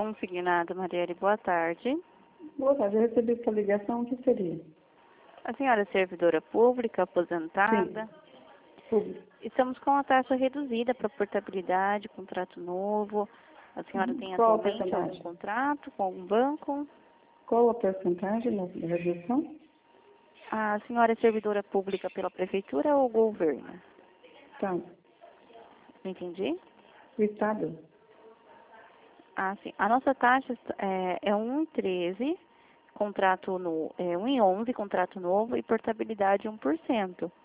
Consignado, Marielle, boa tarde. Boa tarde, eu recebi essa ligação, o que seria? A senhora é servidora pública, aposentada? Sim, público. Estamos com a taxa reduzida para portabilidade, contrato novo. A senhora tem Qual a atualmente algum porcentagem? contrato com algum banco? Qual a porcentagem da redução? A senhora é servidora pública pela prefeitura ou governo? Tá. Não entendi? O Estado? Ah, sim. A nossa taxa é 1,13, contrato no, 1,11, contrato novo e portabilidade 1%.